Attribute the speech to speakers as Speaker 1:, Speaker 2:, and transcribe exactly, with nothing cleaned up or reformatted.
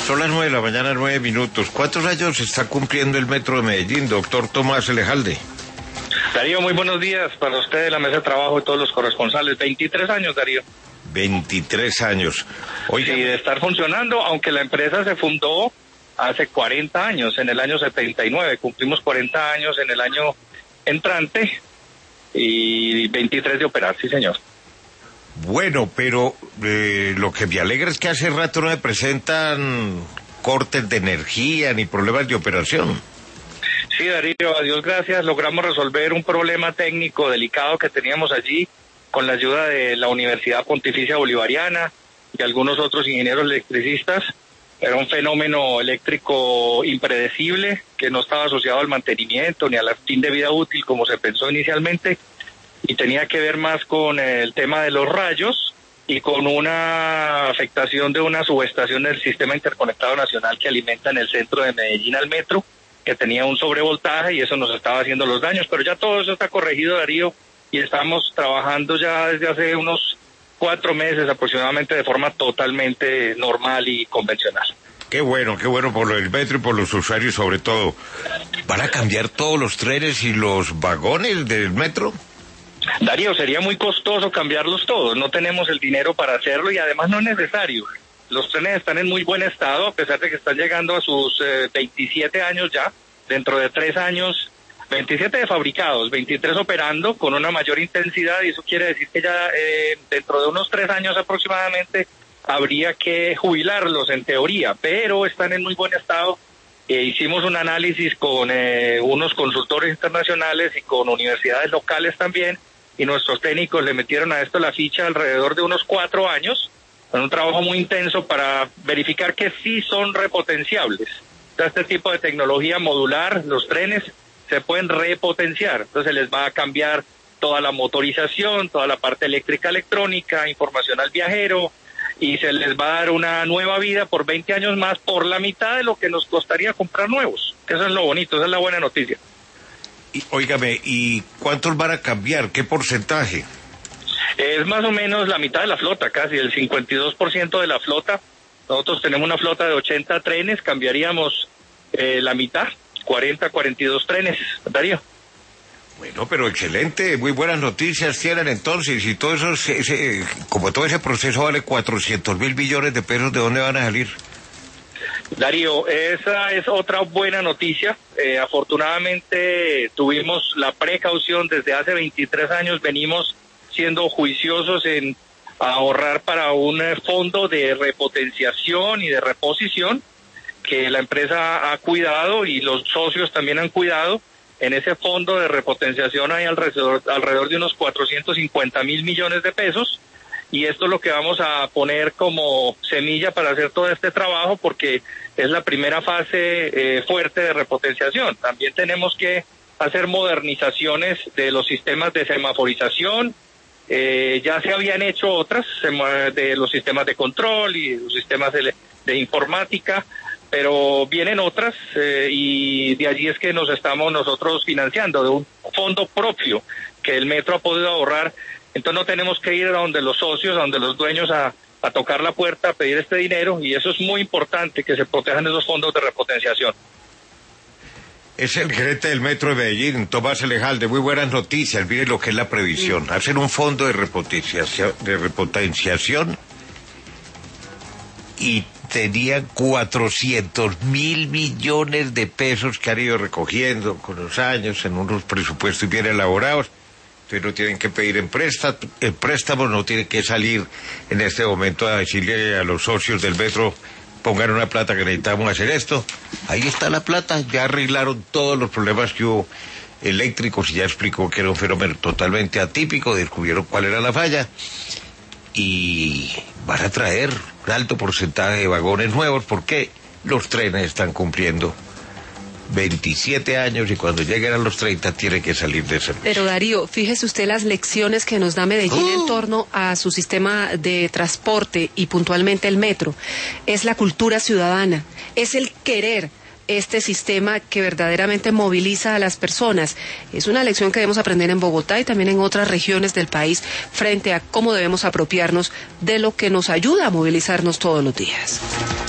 Speaker 1: Son las nueve de la mañana, nueve minutos. ¿Cuántos años está cumpliendo el Metro de Medellín, doctor Tomás Elejalde?
Speaker 2: Darío, muy buenos días para usted, la mesa de trabajo y todos los corresponsales. veintitrés años, Darío.
Speaker 1: veintitrés años.
Speaker 2: Oiga. Sí, de estar funcionando, aunque la empresa se fundó hace cuarenta años, en el año setenta y nueve. Cumplimos cuarenta años en el año entrante y veintitrés de operar, sí, señor.
Speaker 1: Bueno, pero eh, lo que me alegra es que hace rato no me presentan cortes de energía ni problemas de operación.
Speaker 2: Sí, Darío, a Dios gracias, logramos resolver un problema técnico delicado que teníamos allí con la ayuda de la Universidad Pontificia Bolivariana y algunos otros ingenieros electricistas. Era un fenómeno eléctrico impredecible que no estaba asociado al mantenimiento ni al fin de vida útil como se pensó inicialmente, y tenía que ver más con el tema de los rayos y con una afectación de una subestación del Sistema Interconectado Nacional que alimenta en el centro de Medellín al metro, que tenía un sobrevoltaje y eso nos estaba haciendo los daños, pero ya todo eso está corregido, Darío, y estamos trabajando ya desde hace unos cuatro meses aproximadamente de forma totalmente normal y convencional.
Speaker 1: Qué bueno, qué bueno por el metro y por los usuarios sobre todo. ¿Van a cambiar todos los trenes y los vagones del metro?
Speaker 2: Darío, sería muy costoso cambiarlos todos, no tenemos el dinero para hacerlo y además no es necesario. Los trenes están en muy buen estado, a pesar de que están llegando a sus eh, veintisiete años ya, dentro de tres años, veintisiete de fabricados, veintitrés operando con una mayor intensidad, y eso quiere decir que ya eh, dentro de unos tres años aproximadamente habría que jubilarlos en teoría, pero están en muy buen estado. Eh, hicimos un análisis con eh, unos consultores internacionales y con universidades locales también, y nuestros técnicos le metieron a esto la ficha alrededor de unos cuatro años, con un trabajo muy intenso para verificar que sí son repotenciables. Entonces, este tipo de tecnología modular, los trenes se pueden repotenciar, entonces les va a cambiar toda la motorización, toda la parte eléctrica electrónica, información al viajero, y se les va a dar una nueva vida por veinte años más, por la mitad de lo que nos costaría comprar nuevos. Eso es lo bonito, esa es la buena noticia.
Speaker 1: Y, óigame, ¿y cuántos van a cambiar? ¿Qué porcentaje?
Speaker 2: Es más o menos la mitad de la flota, casi el cincuenta y dos por ciento de la flota. Nosotros tenemos una flota de ochenta trenes, cambiaríamos eh, la mitad, cuarenta, cuarenta y dos trenes, Darío.
Speaker 1: Bueno, pero excelente, muy buenas noticias tienen entonces, y todo eso, ese, como todo ese proceso vale cuatrocientos mil millones de pesos, ¿de dónde van a salir?
Speaker 2: Darío, esa es otra buena noticia. Eh, afortunadamente tuvimos la precaución desde hace veintitrés años, venimos siendo juiciosos en ahorrar para un fondo de repotenciación y de reposición que la empresa ha cuidado y los socios también han cuidado. En ese fondo de repotenciación hay alrededor, alrededor de unos cuatrocientos cincuenta mil millones de pesos, y esto es lo que vamos a poner como semilla para hacer todo este trabajo, porque es la primera fase eh, fuerte de repotenciación. También tenemos que hacer modernizaciones de los sistemas de semaforización. Eh, ya se habían hecho otras de los sistemas de control y de los sistemas de, de informática, pero vienen otras eh, y de allí es que nos estamos nosotros financiando de un fondo propio que el metro ha podido ahorrar. Entonces no tenemos que ir a donde los socios, a donde los dueños a, a tocar la puerta, a pedir este dinero, y eso es muy importante, que se protejan esos fondos de repotenciación.
Speaker 1: Es el gerente del Metro de Medellín, Tomás Elejalde. Muy buenas noticias. Mire lo que es la previsión. Hacer un fondo de repotenciación, de repotenciación y tenían cuatrocientos mil millones de pesos que han ido recogiendo con los años en unos presupuestos bien elaborados. Entonces no tienen que pedir en préstamo, en préstamos, no tienen que salir en este momento a decirle a los socios del metro: pongan una plata que necesitamos hacer esto. Ahí está la plata, ya arreglaron todos los problemas que hubo eléctricos y ya explicó que era un fenómeno totalmente atípico, descubrieron cuál era la falla y van a traer un alto porcentaje de vagones nuevos porque los trenes están cumpliendo veintisiete años y cuando lleguen a los treinta tiene que salir de servicio.
Speaker 3: Pero Darío, fíjese usted las lecciones que nos da Medellín uh. en torno a su sistema de transporte y puntualmente el metro. Es la cultura ciudadana, es el querer este sistema que verdaderamente moviliza a las personas. Es una lección que debemos aprender en Bogotá y también en otras regiones del país frente a cómo debemos apropiarnos de lo que nos ayuda a movilizarnos todos los días.